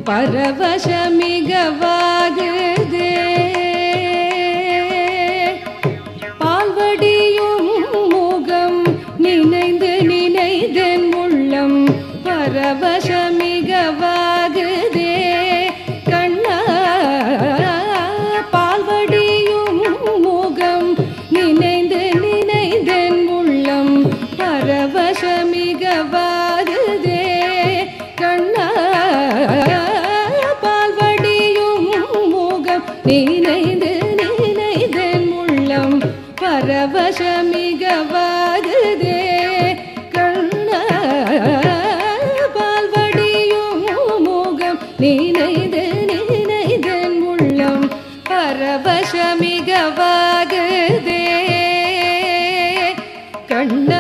பரவசமிகவாகுதே பால்வடியும் முகம் நினைந்து நினைதென் உள்ளம் பரவசமிகவாகுதே கண்ணா பால்வடியும் முகம் நினைந்து நினைதென் உள்ளம் பரவசமிகவாகுதே கண்ணா பால்வடியும் முகம் நினைந்து நினைதென் உள்ளம் பரவசமிகவாகுதே கண்ணா பால்வடியும் முகம் நினைந்து நினைதென் உள்ளம் பரவசமிகவாகுதே கண்ணா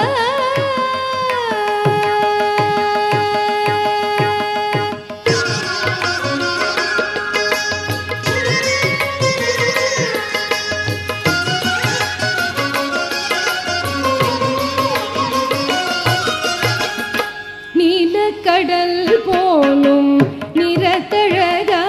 கடல் போலும் நிறத்தழகா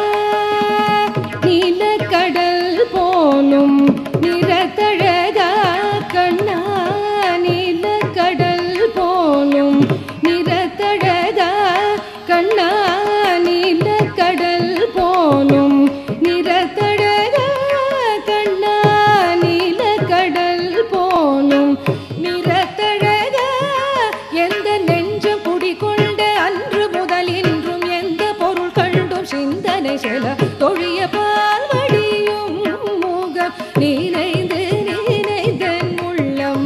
நீலக்கடல் போலும் நிறத்தழகா கண்ணா நீலக்கடல் போலும் நிறத்தழகா கண்ணா நீலக்கடல் போலும் நிறத்தழகா கண்ணா நீலக்கடல் போலும் நிறத்தழகா எந்த நெஞ்சம் குடிகொண்ட அன்று முதல் இன்றும் எந்த பொருள் கண்டும் சிந்தனை செல தொழிய பால்வடியும் முகம் நினைந்து நினைதென் உள்ளம்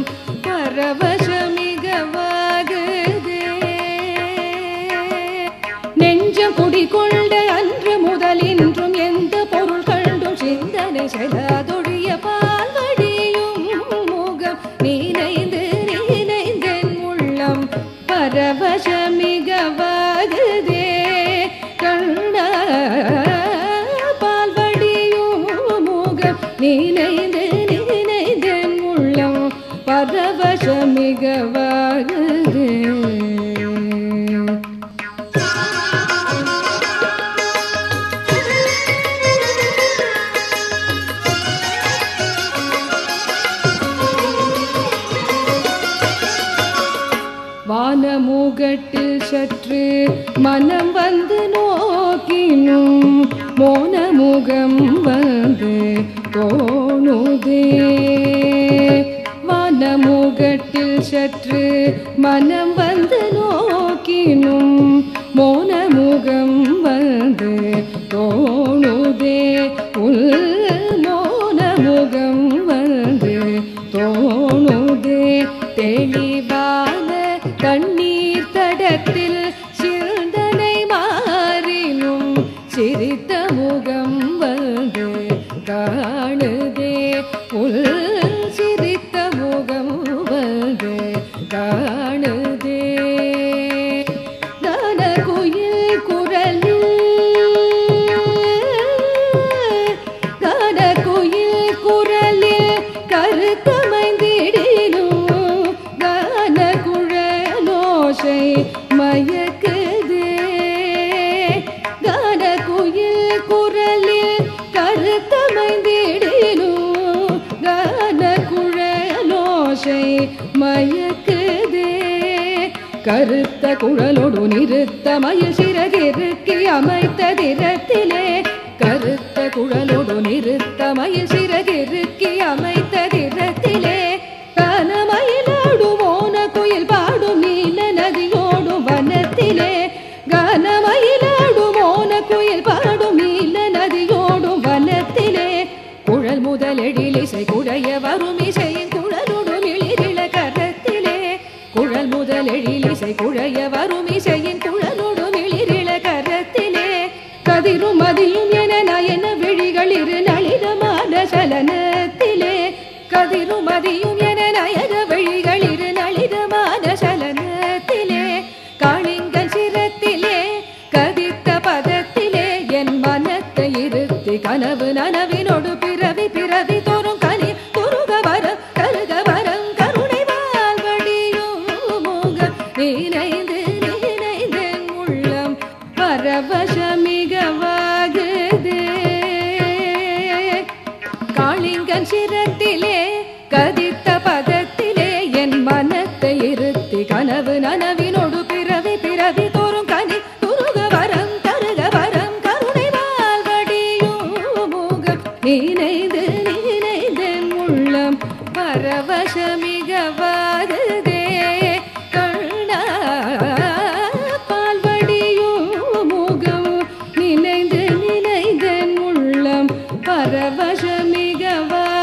பரவசமிகவாகுதே நெஞ்சம் குடிகொண்ட அன்று முதல் இன்றும் எந்த பொருள் கண்டும் சிந்தனை செல தொழிய பால்வடியும் முகம் நினைந்து நினைதென் உள்ளம் பரவசமிகவாகுதே கண்ணா பால்வடியும் முகம் நினைந்து நினைதென் உள்ளம் பரவசமிகவாகுதே வானமுகட்டில் சற்று மனம் வந்து நோக்கினும் மோனமுகம் வந்து தோணுதே வானமுகட்டில் சற்று மனம் வந்து நோக்கினும் மோனமுகம் வந்து தோணுதே உள் மோனமுகம் வந்து தோணுதே தெளிவான கண்ணீர் தடத்தில் சிந்தனை மாறினும் சிரித்த முகம் வந்து காணுதே உள் சிரித்த முகம் வந்து காணுதே தான குயில் குரலில் தான குயில் குரலில் கருத்தமைந்திடினும் கான குழலோசை மயக்குதே கான குயில் குரலில் கருத்தமைந்திடினும் கான குழலோசை மயக்குதே கருத்த குழலோடு நிறுத்த மயில் சிறகிறுக்கி அமைத்த திறத்திலே கருத்த குழலோடு நிறுத்த மயில் சிறகிறுக்கி அமைத்த திறத்திலே கனமயிலாடும் ஓன குயில் பாடும் நீல நதியோடும் வனத்திலே கனமயிலாடும் ஓன குயில் பாடும் நீல நதியோடும் வனத்திலே குழல் முதலெழில் இசை குடைய வரும் இசையின் குழலோடு மிளிரிள கரத்திலே குழல் முதலெழில் இசை குழைய வரும் இசையின் குழலோடு மிளிரிள கரத்திலே கதிரும் மதியும் என நயன விழிகள் இரு நளினமான சலனத்திலே கதிரும் மதியும் என நயன விழிகள் இரு நளினமான சலனத்திலே காளிங்கன் சிரத்திலே கதித்த பதத்திலே என் மனத்தை இருத்தி கனவு நனவினோடு பிறவி பிறவி தோறும் கனி துருக வரம் கருக வரம் கருணை வாழ்வடியும் முகம் நினைந்து வசமிக